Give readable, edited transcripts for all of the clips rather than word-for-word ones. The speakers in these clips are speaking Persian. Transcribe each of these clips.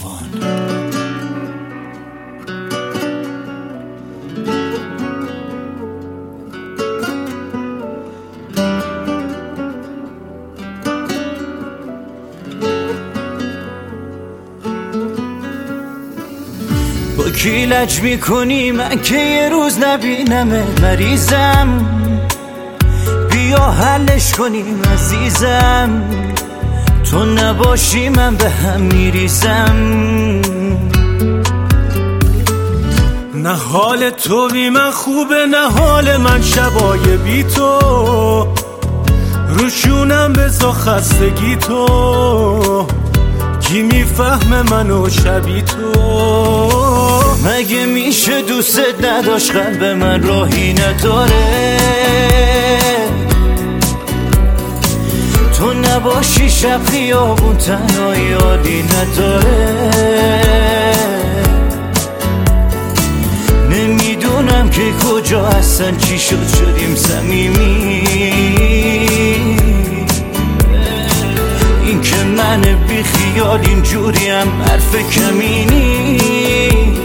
طوفان. با کی لج میکنی من که یه روز نبینمه؟ مریضم بیا حلش کنیم عزیزم، تو نباشی من به هم میریزم. نه حال تو بی من خوبه نه حال من شبای بی تو، روشونم بزا خستگی تو، کی میفهمه منو شبی تو؟ مگه میشه دوست نداشت قلب من راهی نداره؟ تو نباشی شب خیابون تنهایی حالی نداره. نمیدونم که کجا هستن چی شد شدیم صمیمی، این که من بی خیال اینجوریم حرف کمی نیست.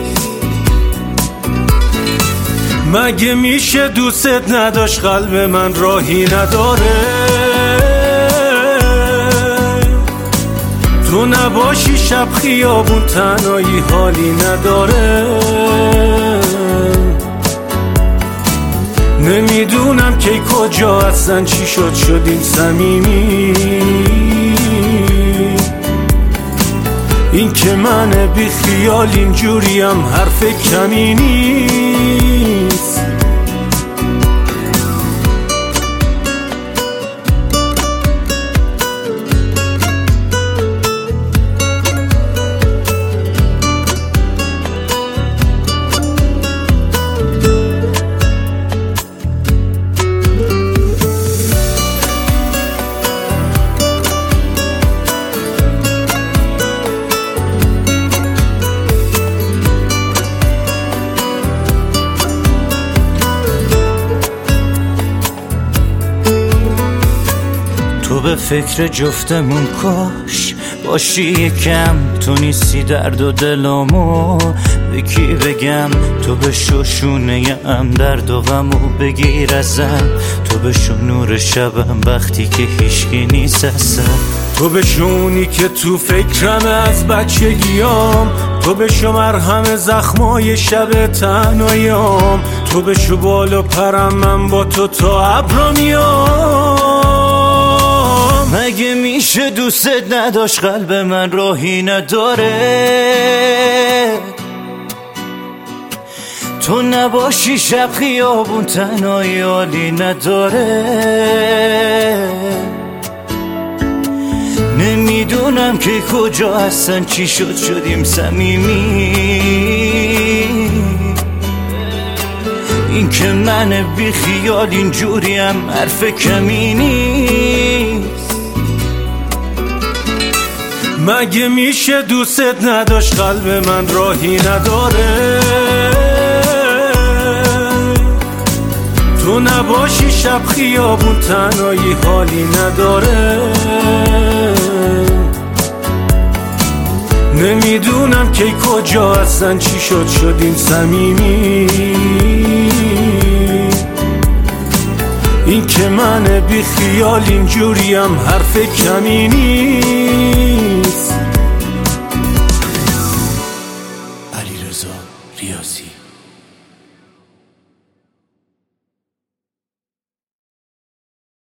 مگه میشه دوست نداشت قلب من راهی نداره؟ تو نباشی شب خیابون تنهایی حالی نداره. نمیدونم که کجا هستن چی شد شدیم صمیمی، این که من بی خیال اینجوریم حرف کمی نیست. تو به فکر جفتمون کاش باشی یکم، تو نیستی درد و دلامو به کی بگم؟ تو به شونه ام درد و غمو بگیر ازم، تو به نور شبم وقتی که هیچکی نیست اصلا، تو به شونی که تو فکرم از بچگیام، تو به شو مرهم زخمای شب تنهاییام، تو به شو بال و پرم من با تو تا ابرا میام. مگه میشه دوست نداشت قلب من راهی نداره؟ تو نباشی شب خیابون تنهایی حالی نداره. نمیدونم که کجا هستن چی شد شدیم صمیمی، این که من بی خیال اینجوریم حرف کمی نیست. مگه میشه دوست نداشت قلب من راهی نداره؟ تو نباشی شب خیابون تنهایی حالی نداره. نمیدونم که کجا هستن چی شد شدیم صمیمی، این که من بی خیال اینجوریم حرف کمی نیست. علیرضا ریاضی.